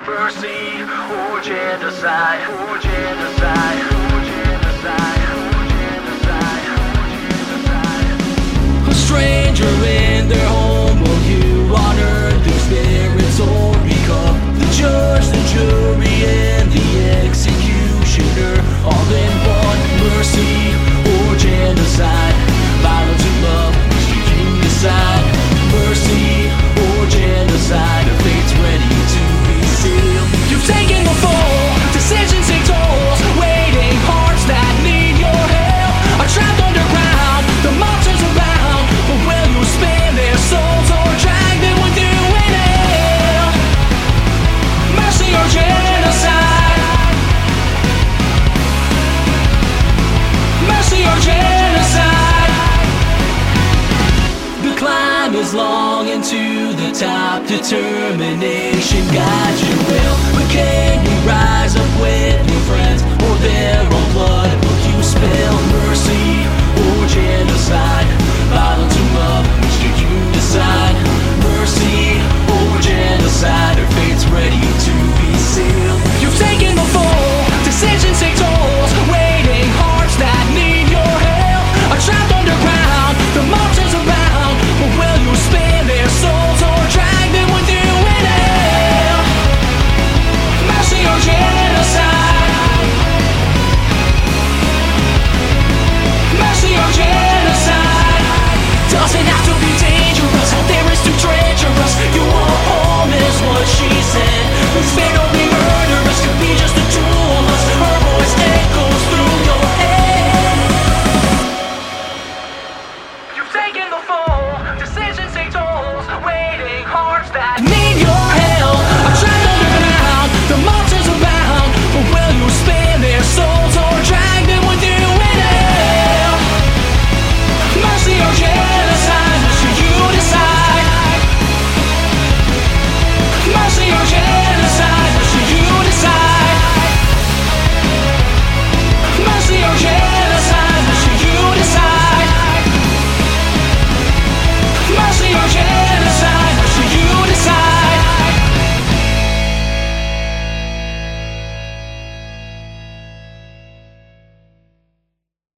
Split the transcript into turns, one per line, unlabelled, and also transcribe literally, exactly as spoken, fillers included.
Mercy or genocide, or genocide, or genocide, or genocide, or genocide. A stranger in their home, will you honor their spirits or become the judge, the jury, and the executioner, all in one? Mercy or genocide, violence or love, which do you decide? Mercy or genocide, a fate's ready to be sealed. You've taken the fall, decisions take tolls, waiting hearts that need your help are trapped underground, the monsters abound, but will you spare their souls or drag them with you in hell? Mercy or genocide, mercy or genocide. The climb is long and to the top, determination guides your will. But can you rise up with your friends, or their own blood will you spill? Mercy or genocide, violence or love, which do you decide? Mercy or genocide, our fate's ready to be sealed. You've taken the fall, decisions take tolls, waiting hearts that need your help are trapped underground, the monsters abound, but will you spare their souls or drag them with you in hell? Mercy or genocide, mercy or genocide. Doesn't have to be dangerous, out there is too treacherous. Your home is what she said. Let's fade away.